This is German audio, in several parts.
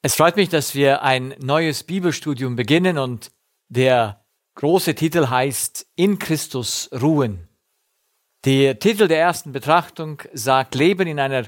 Es freut mich, dass wir ein neues Bibelstudium beginnen und der große Titel heißt In Christus ruhen. Der Titel der ersten Betrachtung sagt Leben in einer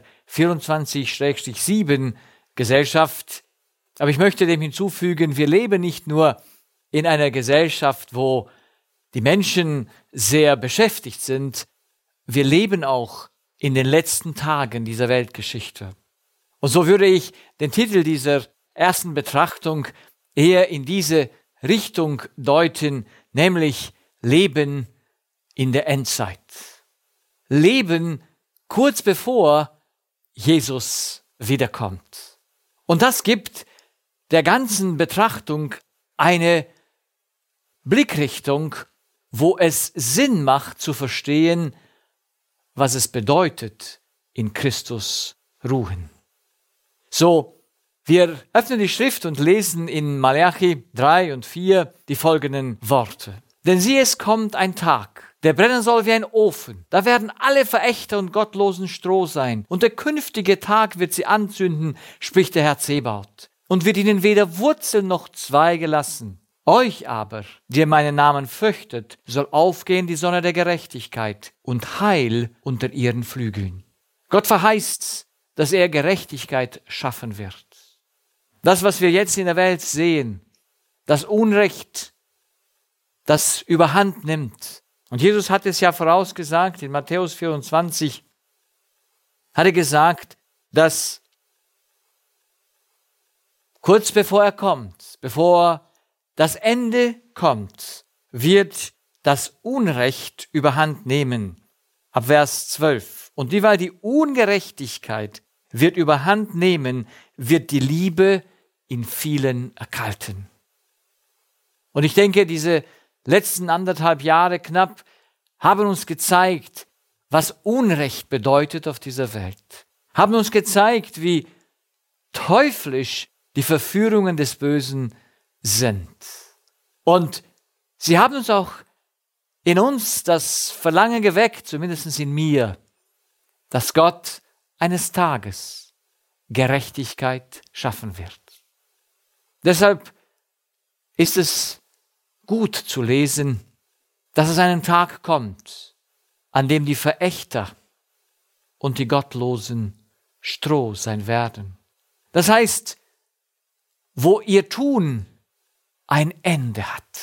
24/7 Gesellschaft. Aber ich möchte dem hinzufügen, wir leben nicht nur in einer Gesellschaft, wo die Menschen sehr beschäftigt sind, wir leben auch in den letzten Tagen dieser Weltgeschichte. Und so würde ich den Titel dieser ersten Betrachtung eher in diese Richtung deuten, nämlich Leben in der Endzeit. Leben kurz bevor Jesus wiederkommt. Und das gibt der ganzen Betrachtung eine Blickrichtung, wo es Sinn macht zu verstehen, was es bedeutet, in Christus ruhen. So, wir öffnen die Schrift und lesen in Malachi 3 und 4 die folgenden Worte. Denn siehe, es kommt ein Tag, der brennen soll wie ein Ofen. Da werden alle Verächter und Gottlosen Stroh sein. Und der künftige Tag wird sie anzünden, spricht der Herr Zebaoth. Und wird ihnen weder Wurzel noch Zweige lassen. Euch aber, die ihr meinen Namen fürchtet, soll aufgehen die Sonne der Gerechtigkeit und Heil unter ihren Flügeln. Gott verheißt, dass er Gerechtigkeit schaffen wird. Das, was wir jetzt in der Welt sehen, das Unrecht, das überhand nimmt. Und Jesus hat es ja vorausgesagt, in Matthäus 24, hat er gesagt, dass kurz bevor er kommt, bevor das Ende kommt, wird das Unrecht überhand nehmen. Ab Vers 12. Und dieweil die Ungerechtigkeit wird überhand nehmen, wird die Liebe in vielen erkalten. Und ich denke, diese letzten 1,5 Jahre knapp haben uns gezeigt, was Unrecht bedeutet auf dieser Welt. Haben uns gezeigt, wie teuflisch die Verführungen des Bösen sind. Und sie haben uns auch in uns das Verlangen geweckt, zumindest in mir, dass Gott eines Tages Gerechtigkeit schaffen wird. Deshalb ist es gut zu lesen, dass es einen Tag kommt, an dem die Verächter und die Gottlosen Stroh sein werden. Das heißt, wo ihr Tun ein Ende hat.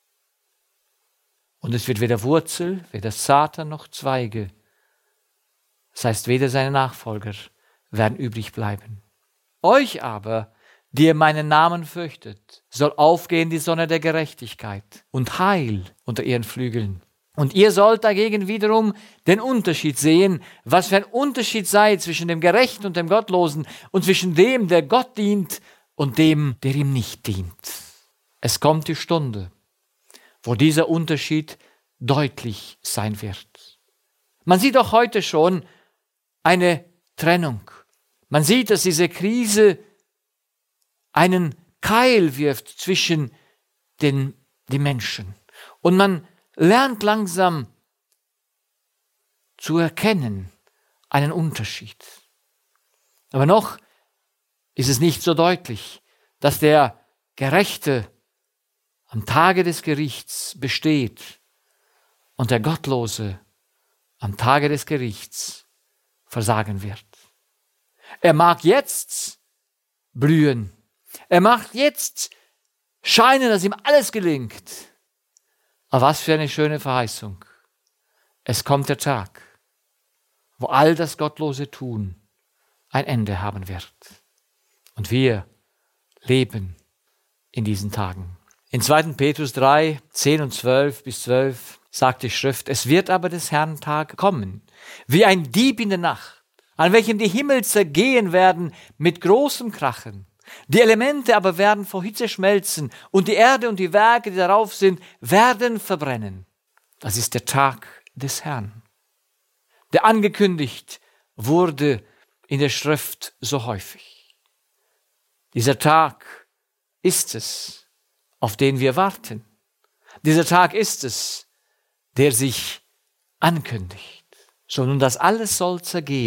Und es wird weder Wurzel, weder Satan noch Zweige. Das heißt, weder seine Nachfolger werden übrig bleiben. Euch aber, die ihr meinen Namen fürchtet, soll aufgehen die Sonne der Gerechtigkeit und Heil unter ihren Flügeln. Und ihr sollt dagegen wiederum den Unterschied sehen, was für ein Unterschied sei zwischen dem Gerechten und dem Gottlosen und zwischen dem, der Gott dient und dem, der ihm nicht dient. Es kommt die Stunde, wo dieser Unterschied deutlich sein wird. Man sieht auch heute schon eine Trennung. Man sieht, dass diese Krise einen Keil wirft zwischen den Menschen. Und man lernt langsam zu erkennen einen Unterschied. Aber noch ist es nicht so deutlich, dass der Gerechte am Tage des Gerichts besteht und der Gottlose am Tage des Gerichts versagen wird. Er mag jetzt blühen. Er mag jetzt scheinen, dass ihm alles gelingt. Aber was für eine schöne Verheißung. Es kommt der Tag, wo all das gottlose Tun ein Ende haben wird. Und wir leben in diesen Tagen. In 2. Petrus 3, 10 und 12 bis 12 sagt die Schrift, es wird aber des Herrn Tag kommen, wie ein Dieb in der Nacht, an welchem die Himmel zergehen werden mit großem Krachen. Die Elemente aber werden vor Hitze schmelzen und die Erde und die Werke, die darauf sind, werden verbrennen. Das ist der Tag des Herrn, der angekündigt wurde in der Schrift so häufig. Dieser Tag ist es, auf den wir warten. Dieser Tag ist es, der sich ankündigt. So, nun das alles soll zergehen.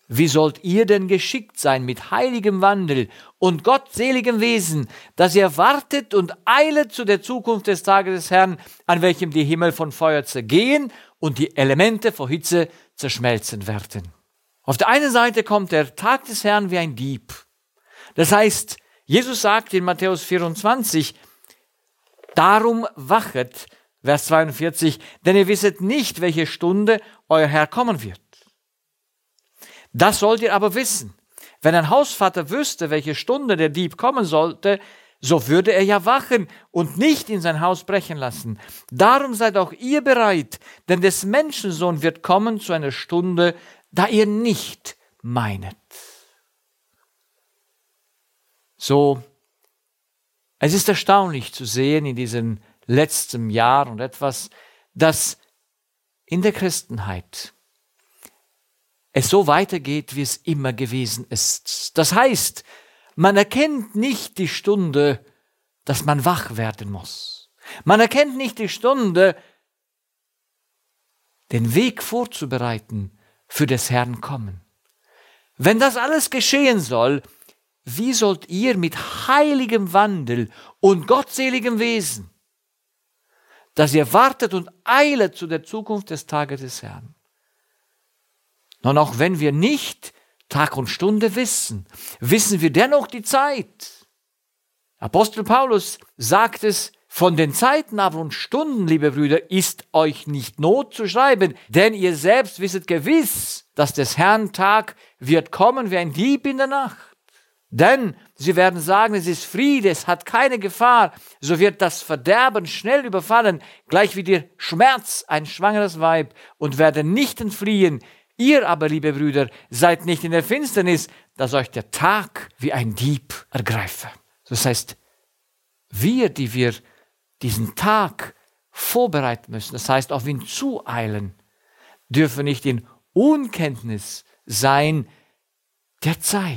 wie sollt ihr denn geschickt sein mit heiligem Wandel und gottseligem Wesen, dass ihr wartet und eilet zu der Zukunft des Tages des Herrn, an welchem die Himmel von Feuer zergehen und die Elemente vor Hitze zerschmelzen werden. Auf der einen Seite kommt der Tag des Herrn wie ein Dieb. Das heißt, Jesus sagt in Matthäus 24, darum wachet, Vers 42, denn ihr wisset nicht, welche Stunde euer Herr kommen wird. Das sollt ihr aber wissen. Wenn ein Hausvater wüsste, welche Stunde der Dieb kommen sollte, so würde er ja wachen und nicht in sein Haus brechen lassen. Darum seid auch ihr bereit, denn des Menschensohn wird kommen zu einer Stunde, da ihr nicht meinet. So, es ist erstaunlich zu sehen in diesem letzten Jahr und etwas, dass in der Christenheit es so weitergeht, wie es immer gewesen ist. Das heißt, man erkennt nicht die Stunde, dass man wach werden muss. Man erkennt nicht die Stunde, den Weg vorzubereiten für des Herrn Kommen. Wenn das alles geschehen soll, wie sollt ihr mit heiligem Wandel und gottseligem Wesen, dass ihr wartet und eilet zu der Zukunft des Tages des Herrn? Nun, auch wenn wir nicht Tag und Stunde wissen, wissen wir dennoch die Zeit. Apostel Paulus sagt es, von den Zeiten aber und Stunden, liebe Brüder, ist euch nicht Not zu schreiben, denn ihr selbst wisset gewiss, dass des Herrn Tag wird kommen wie ein Dieb in der Nacht. Denn sie werden sagen, es ist Friede, es hat keine Gefahr, so wird das Verderben schnell überfallen, gleich wie der Schmerz ein schwangeres Weib, und werden nicht entfliehen. Ihr aber, liebe Brüder, seid nicht in der Finsternis, dass euch der Tag wie ein Dieb ergreife. Das heißt, wir, die wir diesen Tag vorbereiten müssen, das heißt auf ihn zueilen, dürfen nicht in Unkenntnis sein der Zeit.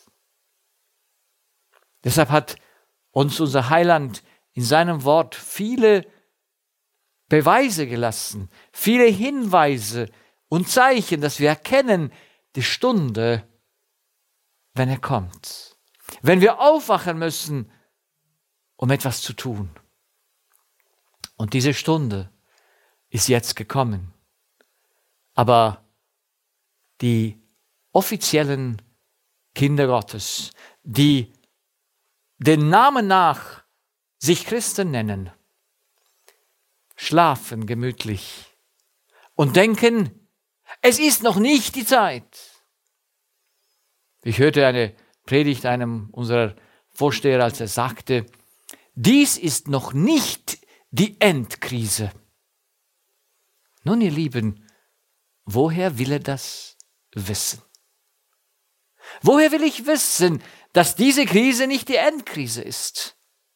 Deshalb hat uns unser Heiland in seinem Wort viele Beweise gelassen, viele Hinweise und Zeichen, dass wir erkennen die Stunde, wenn er kommt. Wenn wir aufwachen müssen, um etwas zu tun. Und diese Stunde ist jetzt gekommen. Aber die offiziellen Kinder Gottes, die den Namen nach sich Christen nennen, schlafen gemütlich und denken, es ist noch nicht die Zeit. Ich hörte eine Predigt einem unserer Vorsteher, als er sagte, dies ist noch nicht die Endkrise. Nun, ihr Lieben, woher will er das wissen? Woher will ich wissen, dass diese Krise nicht die Endkrise ist?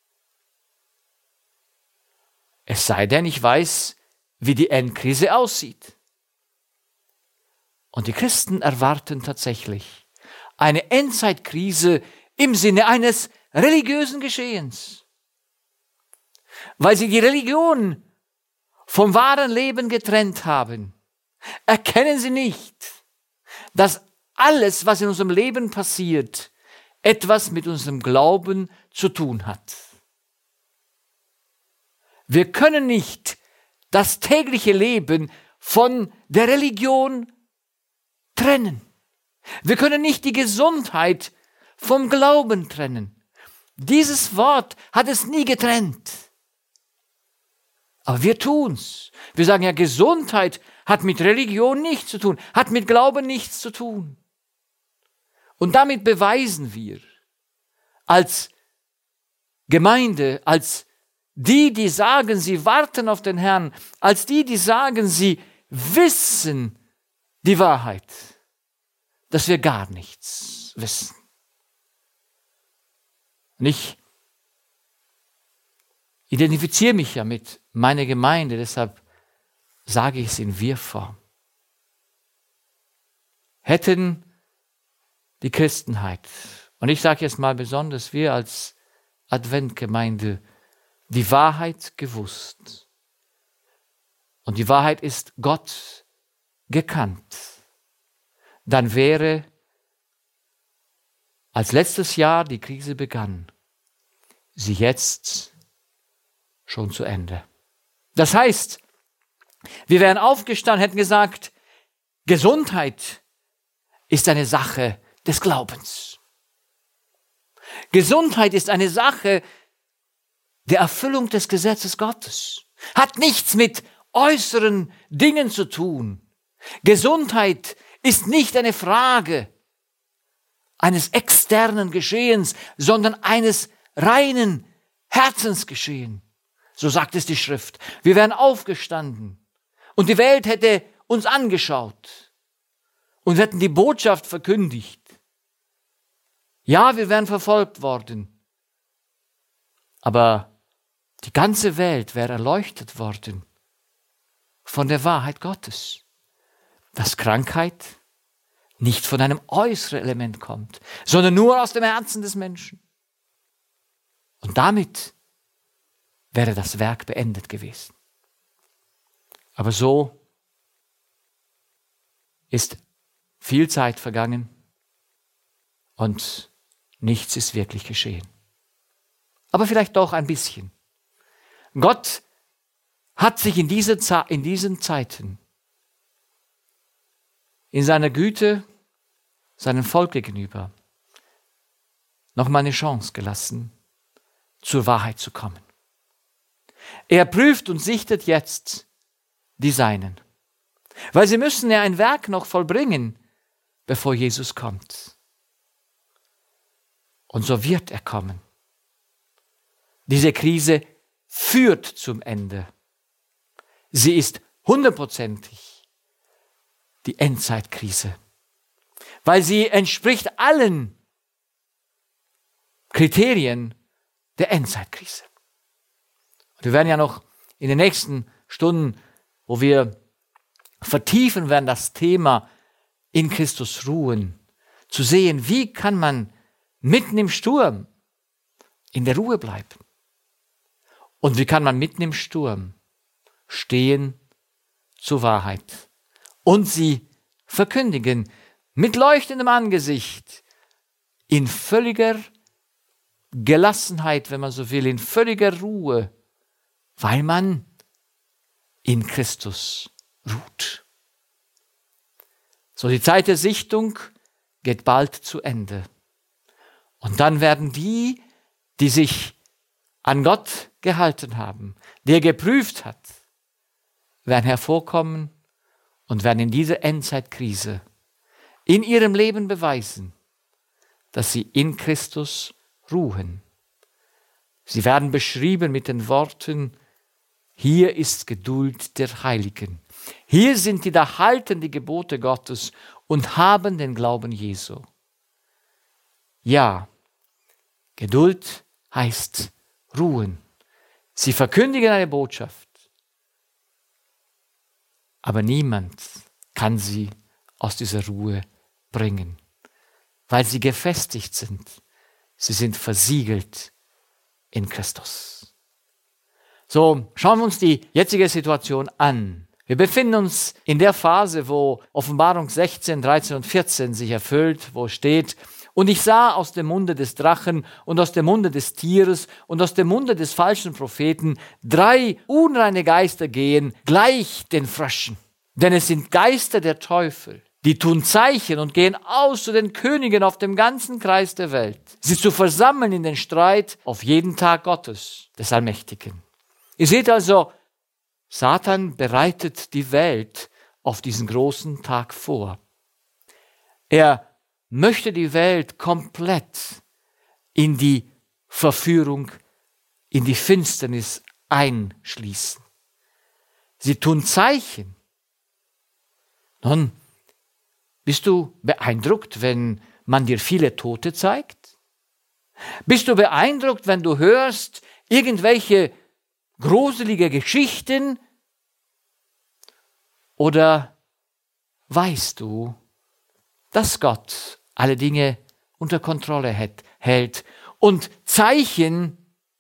Es sei denn, ich weiß, wie die Endkrise aussieht. Und die Christen erwarten tatsächlich eine Endzeitkrise im Sinne eines religiösen Geschehens. Weil sie die Religion vom wahren Leben getrennt haben, erkennen sie nicht, dass alles, was in unserem Leben passiert, etwas mit unserem Glauben zu tun hat. Wir können nicht das tägliche Leben von der Religion trennen. Wir können nicht die Gesundheit vom Glauben trennen. Dieses Wort hat es nie getrennt. Aber wir tun's. Wir sagen ja, Gesundheit hat mit Religion nichts zu tun, hat mit Glauben nichts zu tun. Und damit beweisen wir als Gemeinde, als die, die sagen, sie warten auf den Herrn, als die, die sagen, sie wissen die Wahrheit, dass wir gar nichts wissen. Und ich identifiziere mich ja mit meiner Gemeinde, deshalb sage ich es in Wir-Form. Hätten die Christenheit, und ich sage jetzt mal besonders wir als Adventgemeinde, die Wahrheit gewusst. Und die Wahrheit ist Gott gekannt. dann wäre, als letztes Jahr die Krise begann, sie jetzt schon zu Ende. Das heißt, wir wären aufgestanden, hätten gesagt, Gesundheit ist eine Sache des Glaubens. Gesundheit ist eine Sache der Erfüllung des Gesetzes Gottes. Hat nichts mit äußeren Dingen zu tun. Gesundheit ist nicht eine Frage eines externen Geschehens, sondern eines reinen Herzensgeschehens. So sagt es die Schrift. Wir wären aufgestanden und die Welt hätte uns angeschaut und hätten die Botschaft verkündigt. Ja, wir wären verfolgt worden, aber die ganze Welt wäre erleuchtet worden von der Wahrheit Gottes, dass Krankheit nicht von einem äußeren Element kommt, sondern nur aus dem Herzen des Menschen. Und damit wäre das Werk beendet gewesen. Aber so ist viel Zeit vergangen und nichts ist wirklich geschehen. Aber vielleicht doch ein bisschen. Gott hat sich in diesen Zeiten in seiner Güte seinem Volk gegenüber nochmal eine Chance gelassen, zur Wahrheit zu kommen. Er prüft und sichtet jetzt die Seinen, weil sie müssen ja ein Werk noch vollbringen, bevor Jesus kommt. Und so wird er kommen. Diese Krise führt zum Ende. Sie ist 100%ig die Endzeitkrise, weil sie entspricht allen Kriterien der Endzeitkrise. Und wir werden ja noch in den nächsten Stunden, wo wir vertiefen werden, das Thema in Christus ruhen, zu sehen, wie kann man mitten im Sturm in der Ruhe bleiben. Und wie kann man mitten im Sturm stehen zur Wahrheit und sie verkündigen mit leuchtendem Angesicht, in völliger Gelassenheit, wenn man so will, in völliger Ruhe, weil man in Christus ruht. So, die Zeit der Sichtung geht bald zu Ende. Und dann werden die, die sich an Gott gehalten haben, der geprüft hat, werden hervorkommen und werden in dieser Endzeitkrise in ihrem Leben beweisen, dass sie in Christus ruhen. Sie werden beschrieben mit den Worten, hier ist Geduld der Heiligen. Hier sind die, da halten die Gebote Gottes und haben den Glauben Jesu. Ja, Geduld heißt ruhen. Sie verkündigen eine Botschaft, aber niemand kann sie aus dieser Ruhe bringen, weil sie gefestigt sind. Sie sind versiegelt in Christus. So, schauen wir uns die jetzige Situation an. Wir befinden uns in der Phase, wo Offenbarung 16, 13 und 14 sich erfüllt, wo steht, und ich sah aus dem Munde des Drachen und aus dem Munde des Tieres und aus dem Munde des falschen Propheten 3 unreine Geister gehen, gleich den Fröschen. Denn es sind Geister der Teufel, die tun Zeichen und gehen aus zu den Königen auf dem ganzen Kreis der Welt, sie zu versammeln in den Streit auf jeden Tag Gottes, des Allmächtigen. Ihr seht also, Satan bereitet die Welt auf diesen großen Tag vor. Er möchte die Welt komplett in die Verführung, in die Finsternis einschließen. Sie tun Zeichen. Nun, bist du beeindruckt, wenn man dir viele Tote zeigt? Bist du beeindruckt, wenn du hörst irgendwelche gruselige Geschichten? Oder weißt du, dass Gott alle Dinge unter Kontrolle hält und Zeichen,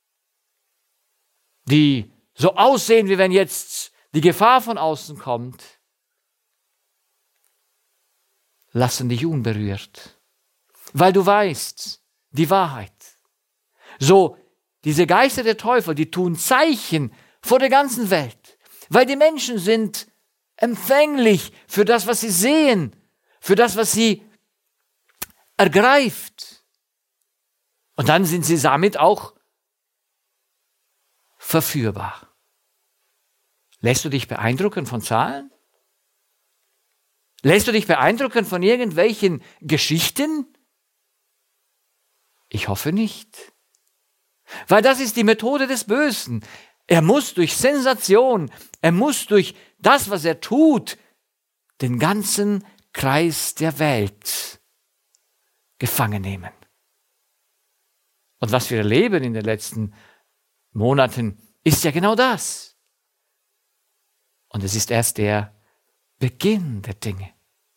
die so aussehen, wie wenn jetzt die Gefahr von außen kommt, lassen dich unberührt, weil du weißt, die Wahrheit. So, diese Geister der Teufel, die tun Zeichen vor der ganzen Welt, weil die Menschen sind empfänglich für das, was sie sehen, für das, was sie ergreift. Und dann sind sie damit auch verführbar. Lässt du dich beeindrucken von Zahlen? Lässt du dich beeindrucken von irgendwelchen Geschichten? Ich hoffe nicht. Weil das ist die Methode des Bösen. Er muss durch Sensation, er muss durch das, was er tut, den ganzen Kreis der Welt gefangen nehmen. Und was wir erleben in den letzten Monaten, ist ja genau das. Und es ist erst der Beginn der Dinge.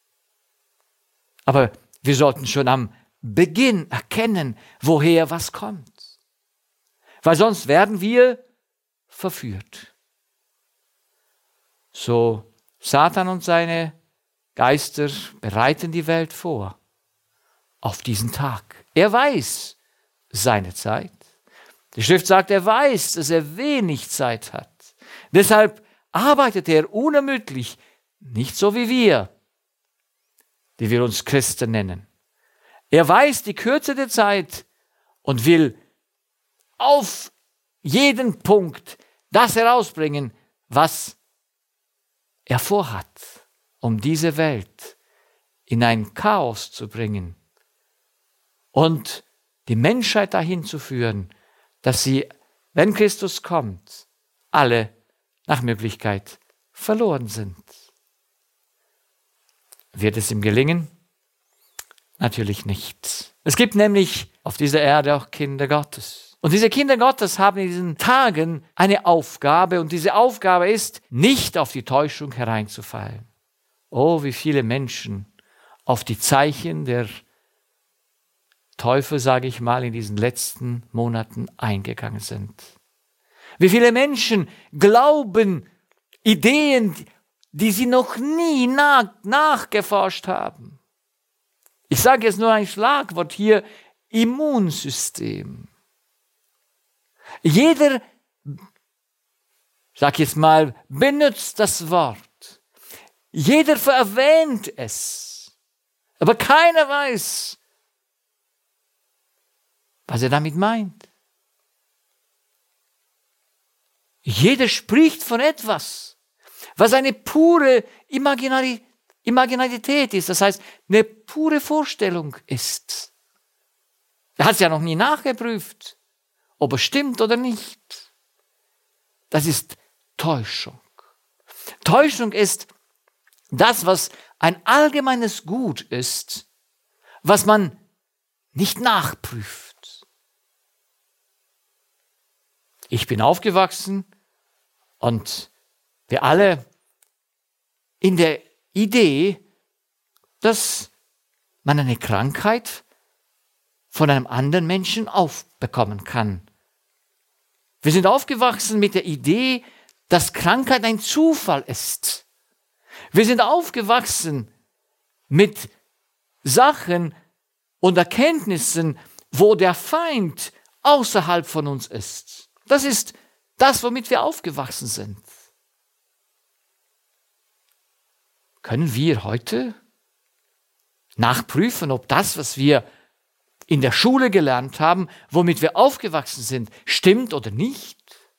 Aber wir sollten schon am Beginn erkennen, woher was kommt. Weil sonst werden wir verführt. So, Satan und seine Geister bereiten die Welt vor auf diesen Tag. Er weiß seine Zeit. Die Schrift sagt, er weiß, dass er wenig Zeit hat. Deshalb arbeitet er unermüdlich, nicht so wie wir, die wir uns Christen nennen. Er weiß die Kürze der Zeit und will auf jeden Punkt das herausbringen, was er vorhat, um diese Welt in ein Chaos zu bringen und die Menschheit dahin zu führen, dass sie, wenn Christus kommt, alle nach Möglichkeit verloren sind. Wird es ihm gelingen? Natürlich nicht. Es gibt nämlich auf dieser Erde auch Kinder Gottes. Und diese Kinder Gottes haben in diesen Tagen eine Aufgabe, und diese Aufgabe ist, nicht auf die Täuschung hereinzufallen. Oh, wie viele Menschen auf die Zeichen der Teufel, sage ich mal, in diesen letzten Monaten eingegangen sind. Wie viele Menschen glauben Ideen, die sie noch nie nachgeforscht haben. Ich sage jetzt nur ein Schlagwort hier, Immunsystem. Jeder, sag jetzt mal, benutzt das Wort. Jeder erwähnt es. Aber keiner weiß, was er damit meint. Jeder spricht von etwas, was eine pure Imaginarität ist, das heißt, eine pure Vorstellung ist. Er hat es ja noch nie nachgeprüft, ob es stimmt oder nicht. Das ist Täuschung. Täuschung ist das, was ein allgemeines Gut ist, was man nicht nachprüft. Ich bin aufgewachsen und wir alle in der Idee, dass man eine Krankheit von einem anderen Menschen aufbekommen kann. Wir sind aufgewachsen mit der Idee, dass Krankheit ein Zufall ist. Wir sind aufgewachsen mit Sachen und Erkenntnissen, wo der Feind außerhalb von uns ist. Das ist das, womit wir aufgewachsen sind. Können wir heute nachprüfen, ob das, was wir in der Schule gelernt haben, womit wir aufgewachsen sind, stimmt oder nicht?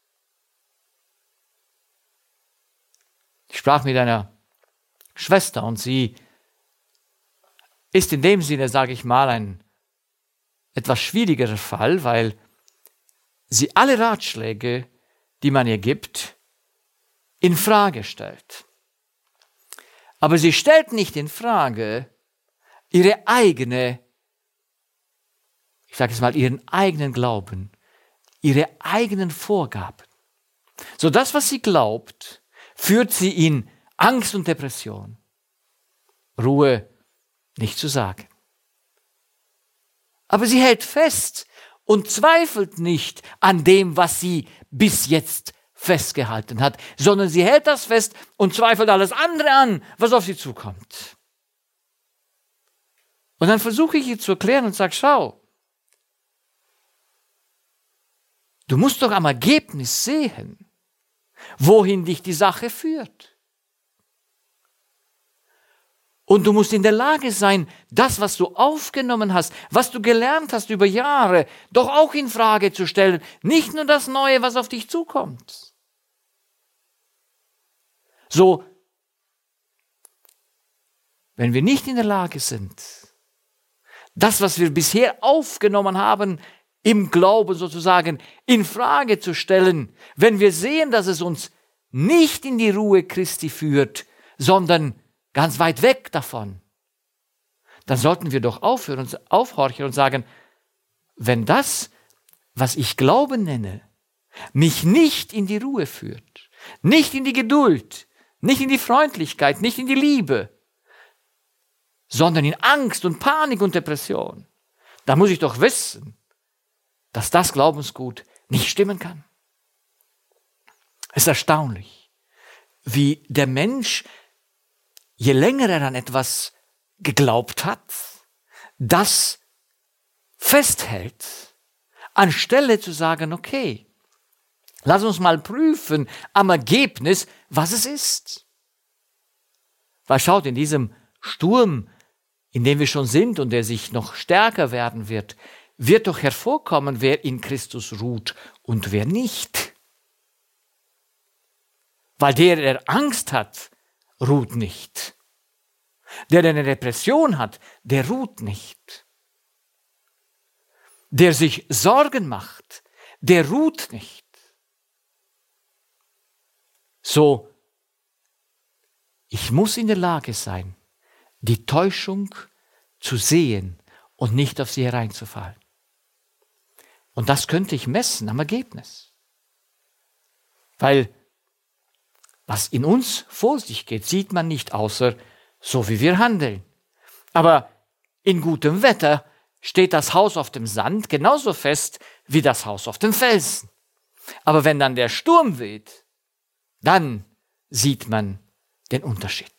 Ich sprach mit einer Schwester und sie ist in dem Sinne, sage ich mal, ein etwas schwierigerer Fall, weil sie alle Ratschläge, die man ihr gibt, in Frage stellt. Aber sie stellt nicht in Frage ihre eigene, ich sage es mal, ihren eigenen Glauben, ihre eigenen Vorgaben. So das, was sie glaubt, führt sie in Angst und Depression. Ruhe nicht zu sagen. Aber sie hält fest und zweifelt nicht an dem, was sie bis jetzt festgehalten hat, sondern sie hält das fest und zweifelt alles andere an, was auf sie zukommt. Und dann versuche ich ihr zu erklären und sage, schau, du musst doch am Ergebnis sehen, wohin dich die Sache führt. Und du musst in der Lage sein, das, was du aufgenommen hast, was du gelernt hast über Jahre, doch auch in Frage zu stellen. Nicht nur das Neue, was auf dich zukommt. So, wenn wir nicht in der Lage sind, das, was wir bisher aufgenommen haben, im Glauben sozusagen in Frage zu stellen, wenn wir sehen, dass es uns nicht in die Ruhe Christi führt, sondern ganz weit weg davon, dann sollten wir doch aufhorchen und sagen, wenn das, was ich Glauben nenne, mich nicht in die Ruhe führt, nicht in die Geduld, nicht in die Freundlichkeit, nicht in die Liebe, sondern in Angst und Panik und Depression, dann muss ich doch wissen, dass das Glaubensgut nicht stimmen kann. Es ist erstaunlich, wie der Mensch, je länger er an etwas geglaubt hat, das festhält, anstelle zu sagen, okay, lass uns mal prüfen am Ergebnis, was es ist. Weil schaut, in diesem Sturm, in dem wir schon sind und der sich noch stärker werden wird, wird doch hervorkommen, wer in Christus ruht und wer nicht. Weil der Angst hat, ruht nicht. Der eine Depression hat, der ruht nicht. Der sich Sorgen macht, der ruht nicht. So, ich muss in der Lage sein, die Täuschung zu sehen und nicht auf sie hereinzufallen. Und das könnte ich messen am Ergebnis. Weil was in uns vor sich geht, sieht man nicht, außer so wie wir handeln. Aber in gutem Wetter steht das Haus auf dem Sand genauso fest wie das Haus auf dem Felsen. Aber wenn dann der Sturm weht, dann sieht man den Unterschied.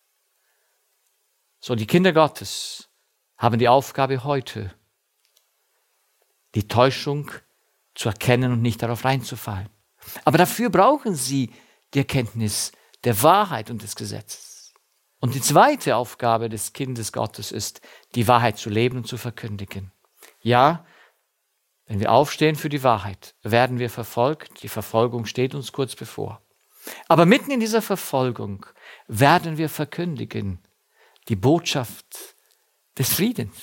So, die Kinder Gottes haben die Aufgabe heute, die Täuschung zu erkennen und nicht darauf reinzufallen. Aber dafür brauchen sie die Erkenntnis der Wahrheit und des Gesetzes. Und die zweite Aufgabe des Kindes Gottes ist, die Wahrheit zu leben und zu verkündigen. Ja, wenn wir aufstehen für die Wahrheit, werden wir verfolgt. Die Verfolgung steht uns kurz bevor. Aber mitten in dieser Verfolgung werden wir verkündigen die Botschaft des Friedens.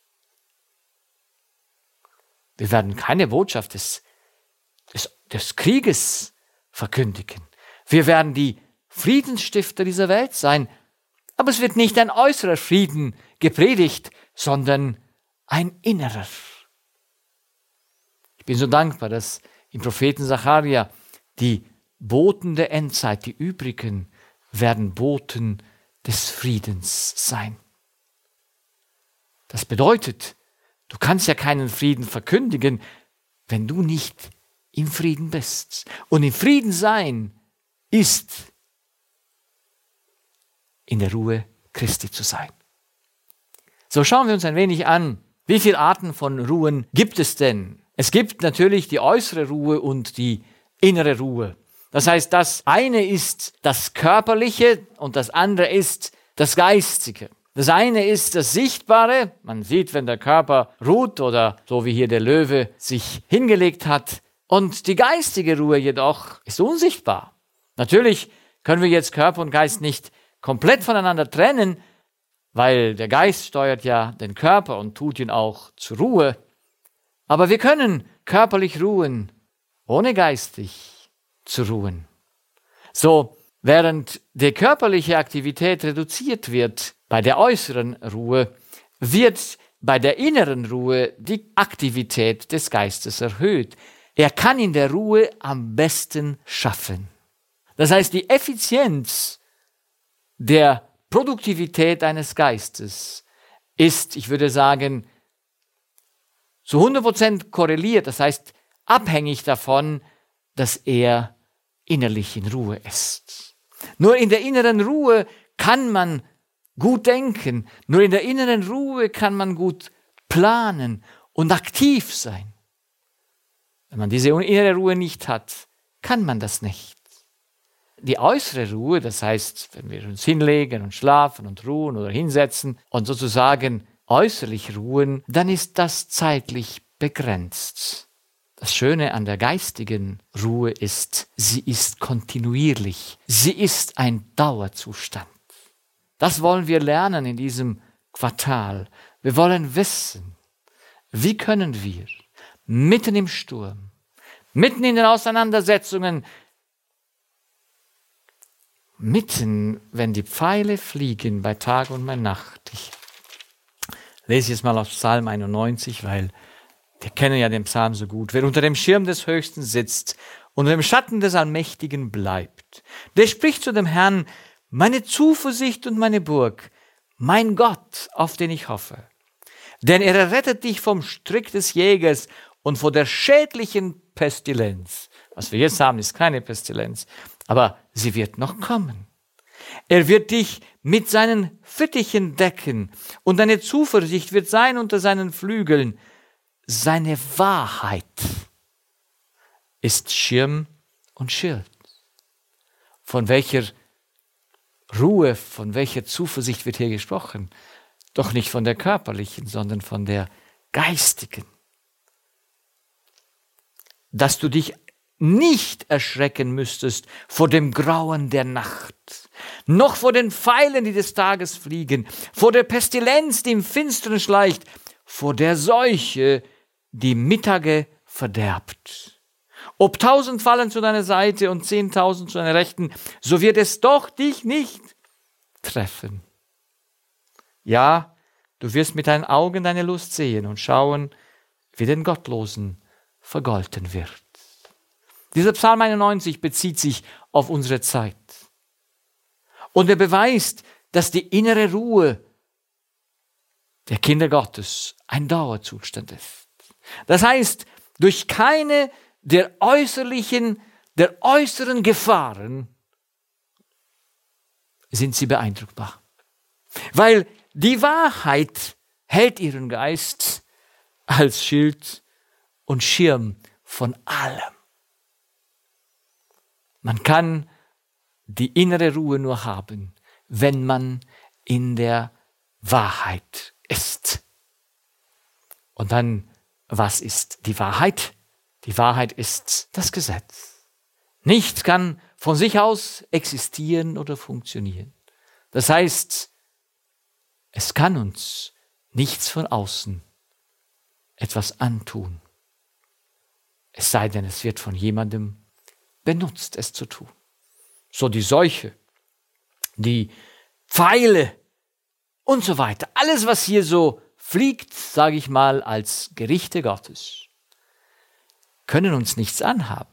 Wir werden keine Botschaft des Krieges verkündigen. Wir werden die Friedensstifter dieser Welt sein, aber es wird nicht ein äußerer Frieden gepredigt, sondern ein innerer. Ich bin so dankbar, dass im Propheten Sacharja die Boten der Endzeit, die übrigen, werden Boten des Friedens sein. Das bedeutet, du kannst ja keinen Frieden verkündigen, wenn du nicht im Frieden bist. Und im Frieden sein ist, in der Ruhe Christi zu sein. So, schauen wir uns ein wenig an, wie viele Arten von Ruhen gibt es denn? Es gibt natürlich die äußere Ruhe und die innere Ruhe. Das heißt, das eine ist das Körperliche und das andere ist das Geistige. Das eine ist das Sichtbare. Man sieht, wenn der Körper ruht oder so wie hier der Löwe sich hingelegt hat. Und die geistige Ruhe jedoch ist unsichtbar. Natürlich können wir jetzt Körper und Geist nicht komplett voneinander trennen, weil der Geist steuert ja den Körper und tut ihn auch zur Ruhe. Aber wir können körperlich ruhen, ohne geistig zu ruhen. So, während die körperliche Aktivität reduziert wird bei der äußeren Ruhe, wird bei der inneren Ruhe die Aktivität des Geistes erhöht. Er kann in der Ruhe am besten schaffen. Das heißt, die Effizienz der Produktivität eines Geistes ist, ich würde sagen, zu 100% korreliert, das heißt abhängig davon, dass er innerlich in Ruhe ist. Nur in der inneren Ruhe kann man gut denken. Nur in der inneren Ruhe kann man gut planen und aktiv sein. Wenn man diese innere Ruhe nicht hat, kann man das nicht. Die äußere Ruhe, das heißt, wenn wir uns hinlegen und schlafen und ruhen oder hinsetzen und sozusagen äußerlich ruhen, dann ist das zeitlich begrenzt. Das Schöne an der geistigen Ruhe ist, sie ist kontinuierlich. Sie ist ein Dauerzustand. Das wollen wir lernen in diesem Quartal. Wir wollen wissen, wie können wir mitten im Sturm, mitten in den Auseinandersetzungen, mitten, wenn die Pfeile fliegen bei Tag und bei Nacht. Ich lese jetzt mal aus Psalm 91, weil wir kennen ja den Psalm so gut. Wer unter dem Schirm des Höchsten sitzt, unter dem Schatten des Allmächtigen bleibt, der spricht zu dem Herrn: Meine Zuversicht und meine Burg, mein Gott, auf den ich hoffe. Denn er errettet dich vom Strick des Jägers und vor der schädlichen Pestilenz. Was wir jetzt haben, ist keine Pestilenz, aber sie wird noch kommen. Er wird dich mit seinen Fittichen decken und deine Zuversicht wird sein unter seinen Flügeln. Seine Wahrheit ist Schirm und Schild. Von welcher Ruhe, von welcher Zuversicht wird hier gesprochen? Doch nicht von der körperlichen, sondern von der geistigen. Dass du dich nicht erschrecken müsstest vor dem Grauen der Nacht, noch vor den Pfeilen, die des Tages fliegen, vor der Pestilenz, die im Finstern schleicht, vor der Seuche, die Mittage verderbt. Ob 1000 fallen zu deiner Seite und 10.000 zu deiner Rechten, so wird es doch dich nicht treffen. Ja, du wirst mit deinen Augen deine Lust sehen und schauen, wie den Gottlosen vergolten wird. Dieser Psalm 91 bezieht sich auf unsere Zeit. Und er beweist, dass die innere Ruhe der Kinder Gottes ein Dauerzustand ist. Das heißt, durch keine der äußeren Gefahren sind sie beeindruckbar. Weil die Wahrheit hält ihren Geist als Schild und Schirm von allem. Man kann die innere Ruhe nur haben, wenn man in der Wahrheit ist. Und dann, was ist die Wahrheit? Die Wahrheit ist das Gesetz. Nichts kann von sich aus existieren oder funktionieren. Das heißt, es kann uns nichts von außen etwas antun. Es sei denn, es wird von jemandem benutzt, es zu tun. So die Seuche, die Pfeile und so weiter. Alles, was hier so fliegt, sage ich mal, als Gerichte Gottes, können uns nichts anhaben,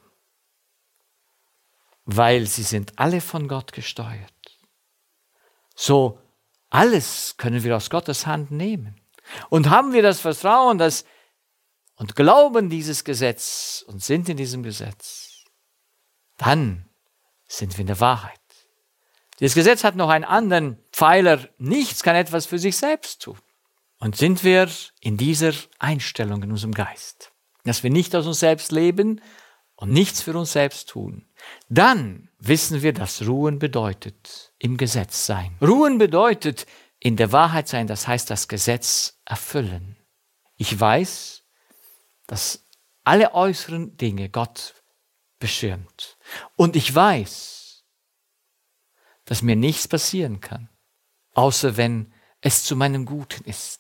weil sie sind alle von Gott gesteuert. So alles können wir aus Gottes Hand nehmen. Und haben wir das Vertrauen und glauben dieses Gesetz und sind in diesem Gesetz, dann sind wir in der Wahrheit. Dieses Gesetz hat noch einen anderen Pfeiler. Nichts kann etwas für sich selbst tun. Und sind wir in dieser Einstellung in unserem Geist, dass wir nicht aus uns selbst leben und nichts für uns selbst tun, dann wissen wir, dass Ruhen bedeutet im Gesetz sein. Ruhen bedeutet in der Wahrheit sein, das heißt das Gesetz erfüllen. Ich weiß, dass alle äußeren Dinge Gott beschirmt. Und ich weiß, dass mir nichts passieren kann, außer wenn es zu meinem Guten ist.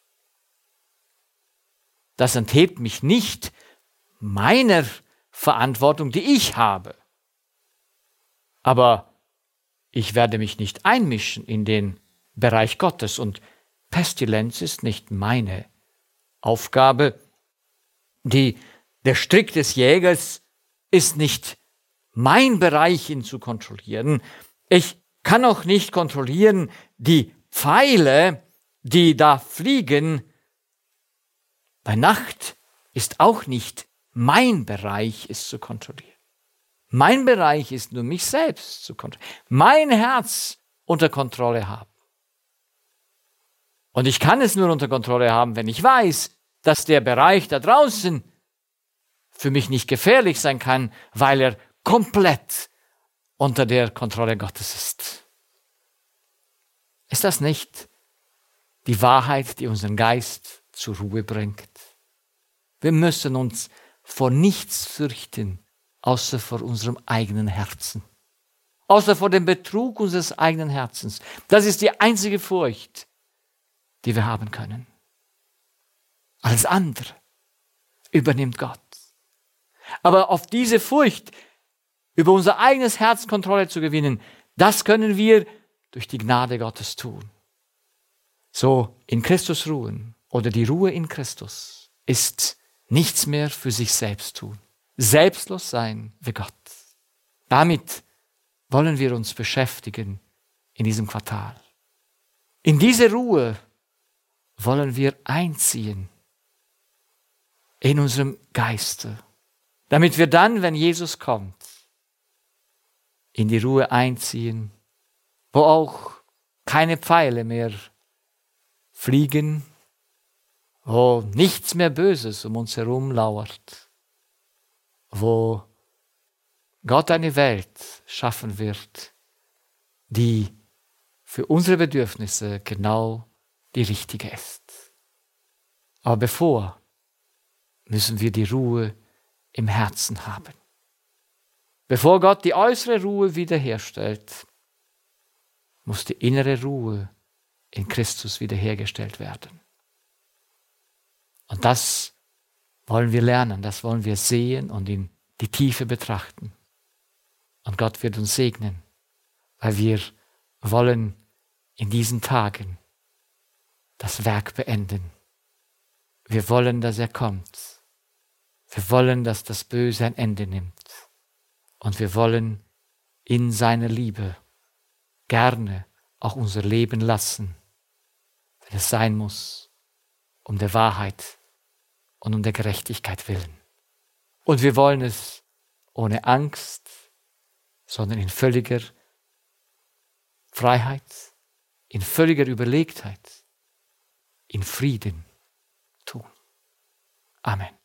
Das enthebt mich nicht meiner Verantwortung, die ich habe. Aber ich werde mich nicht einmischen in den Bereich Gottes und Pestilenz ist nicht meine Aufgabe. Der Strick des Jägers ist nicht mein Bereich, ihn zu kontrollieren. Ich kann auch nicht kontrollieren die Pfeile, die da fliegen. Bei Nacht ist auch nicht mein Bereich, es zu kontrollieren. Mein Bereich ist nur mich selbst zu kontrollieren. Mein Herz unter Kontrolle haben. Und ich kann es nur unter Kontrolle haben, wenn ich weiß, dass der Bereich da draußen für mich nicht gefährlich sein kann, weil er komplett unter der Kontrolle Gottes ist. Ist das nicht die Wahrheit, die unseren Geist zur Ruhe bringt? Wir müssen uns vor nichts fürchten, außer vor unserem eigenen Herzen. Außer vor dem Betrug unseres eigenen Herzens. Das ist die einzige Furcht, die wir haben können. Alles andere übernimmt Gott. Aber auf diese Furcht, über unser eigenes Herz Kontrolle zu gewinnen, das können wir durch die Gnade Gottes tun. So in Christus ruhen oder die Ruhe in Christus ist nichts mehr für sich selbst tun. Selbstlos sein wie Gott. Damit wollen wir uns beschäftigen in diesem Quartal. In diese Ruhe wollen wir einziehen in unserem Geiste, damit wir dann, wenn Jesus kommt, in die Ruhe einziehen, wo auch keine Pfeile mehr fliegen, wo nichts mehr Böses um uns herum lauert, wo Gott eine Welt schaffen wird, die für unsere Bedürfnisse genau die richtige ist. Aber bevor müssen wir die Ruhe im Herzen haben. Bevor Gott die äußere Ruhe wiederherstellt, muss die innere Ruhe in Christus wiederhergestellt werden. Und das wollen wir lernen, das wollen wir sehen und in die Tiefe betrachten. Und Gott wird uns segnen, weil wir wollen in diesen Tagen das Werk beenden. Wir wollen, dass er kommt. Wir wollen, dass das Böse ein Ende nimmt. Und wir wollen in seiner Liebe gerne auch unser Leben lassen, wenn es sein muss, um der Wahrheit und um der Gerechtigkeit willen. Und wir wollen es ohne Angst, sondern in völliger Freiheit, in völliger Überlegtheit, in Frieden tun. Amen.